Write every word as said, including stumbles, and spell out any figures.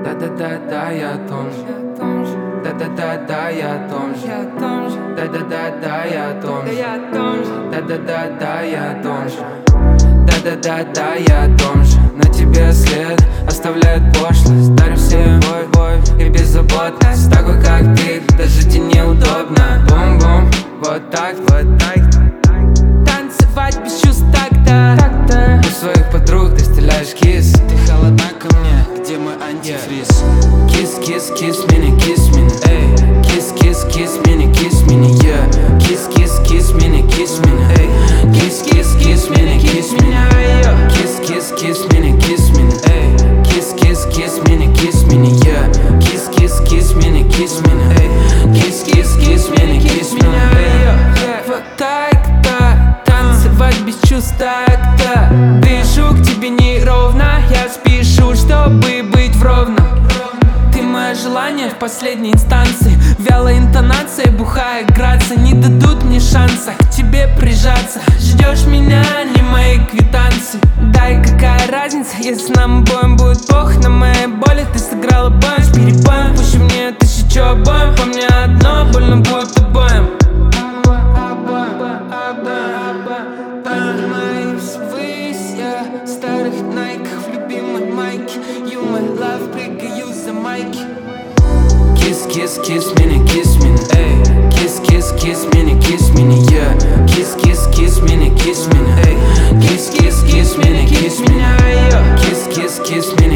Да-да-да-да, я о том же. Да-да-да-да, я о том же. Да-да-да-да, я о том же. Да-да-да-да, я о том же. Да-да-да-да, я о том же. На тебе след оставляет пошлость. Дарю всем любовь и беззаботность. Такой как ты, даже тебе неудобно. Бум-бум, вот так, вот так. Танцевать без чувств так-то. У своих подруг ты стреляешь кис. Ты холодна ко мне, где мой антифриз? Kiss, kiss, kiss меня, kiss меня, эй. Kiss, kiss, kiss меня, kiss меня, yeah. Kiss, kiss, kiss меня, kiss меня, эй. Kiss, kiss, kiss меня, kiss меня, yeah. Kiss, kiss, kiss меня, kiss меня, эй. Kiss, kiss, kiss меня, kiss меня, yeah. Kiss, kiss, kiss меня, kiss меня, эй. Kiss, kiss, kiss меня, kiss меня, эй. Вот так-то, танцевать без чувств так-то. Дышу к тебе неровно, я спешу, чтобы быть вровно. Ты мое желание в последней инстанции. Вялая интонация, бухая грация. Не дадут мне шанса к тебе прижаться. Ждешь меня, не мои квитанции. Дай, какая разница, если нам обоим будет плохо. На моей боли ты сыграла боем с перебоем. Пусть мне тысячу обоим, по мне одно, больно будет обоим. Поднимаюсь ввысь, я в старых найках, в любимой майке. You my love, прыгаю за майки. Kiss, kiss, kiss меня, kiss меня, эй. Kiss, kiss, kiss меня, kiss меня, yeah. Kiss, kiss, kiss меня, kiss меня, эй. Kiss, kiss, kiss меня, kiss меня, yeah. Kiss, kiss, kiss меня.